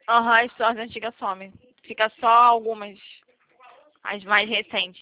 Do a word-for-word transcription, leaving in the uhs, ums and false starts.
Aham, as suas antigas somem. Fica só algumas, as mais recentes.